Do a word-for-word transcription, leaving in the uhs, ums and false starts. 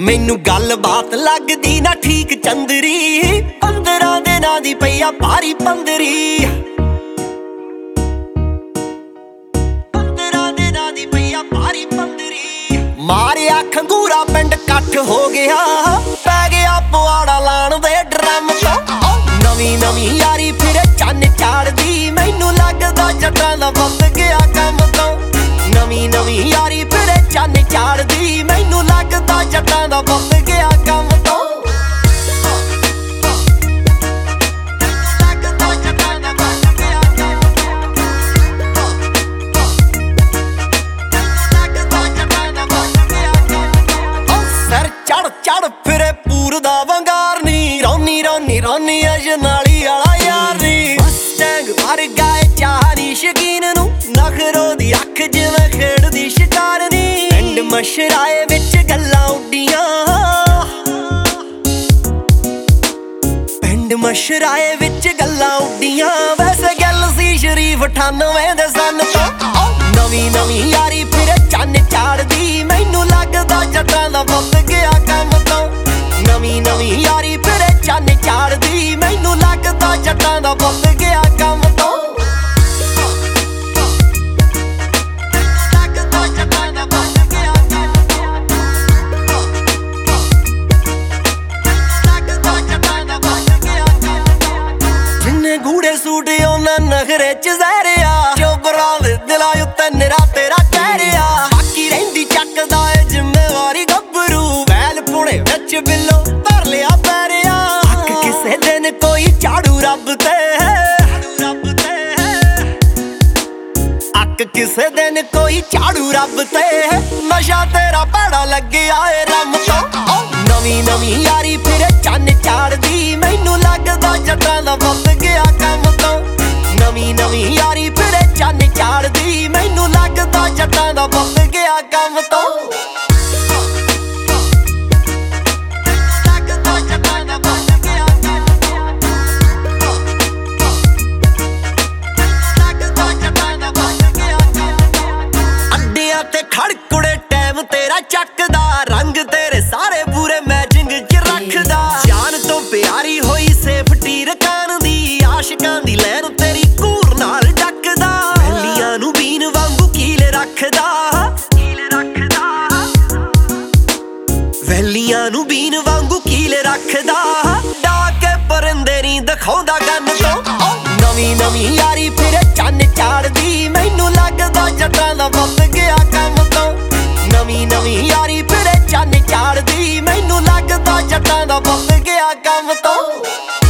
मैनू गल बात लगदी ना ठीक चंदरी, पंदरां दिनां दी पई आ भारी पंदरी। पंदरां दिनां दी पई आ भारी पंदरी। मारिया खंगूरा पिंड कट्ठ हो गया, पै गया पवाड़ा लाण दे ड्रम तो। नवी नवी यारी फिर चन्न चाड़दी, मैनू लगदा जट्टां दा बंद गया कम तो। नवी नवी यारी फिर चन्न चाड़दी, मैनू लगदा जट्टां दा बंद गया कम तो। सर चढ़ चढ़ फिरे पूर दा वंगारनी, रोनी रोनी रोनी अजनाली आला यार नी। मस्टैंग भर गए चारी शकीन नू, नखरो दी अख जिवें खेड़दी शिकारनी। पिंड मशराए विच गल्लां उड्डियां, पिंड मशराए विच गल्लां उड्डियां। वैसे गल सी शरीफ अठानवे दे सन तो। नवी नवी यारी फिर चन्न चाड़दी, मैनू लगदा जट्टां दा बंद गया कम तो। नवी नवी यारी फिर चन्न चाड़दी, मैनू लगदा जट्टां दा बंद गया कम तो। जिन्ने गूड़े सूट उन्हां नखरे च जहरिया, चोबरां दे दिलां उत्ते निरा तेरा कहरिया। बाकी रहिंदी चकदा ए जिम्मेवारी गब्बरू, बैल पुणे विच बिल्लो धर लिया पैरिया। हक किसे दिन कोई झाड़ू रब ते, हक किसे दिन कोई झाड़ू रब ते। नशा तेरा भैड़ा लग्गिया ए रम तो। नवी नवी यारी फिर चन्न चाड़दी, मैनू लगदा जट्टां दा बंद गया कम तो। नवी नवी यारी फिर चन्न चाड़दी, मैनू लगदा जट्टां दा बंद गया कम तो। अड्डियां ते खड़कुड़े टैम तेरा चकदा, रंग तेरे सारे पूरे मैचिंग च रखदा। जान तो प्यारी होई सेफ्टी रकान दी, आशिकां दी लैन तेरी कूर नाल डकदा। वैलियां नू बीन वांगू कील रखदा, वैलियां नू बीन वांगू कील रखदा। डाके परिंदे नी दिखाउंदा गन तो। नवी नवी यारी फिर चन्न चाड़दी, मैनू लगदा जट्टां दा बंद गया कम तो। नवी नवी यारी फिर चन्न चाड़दी, मैनू लगदा जट्टां दा बंद गया कम तो।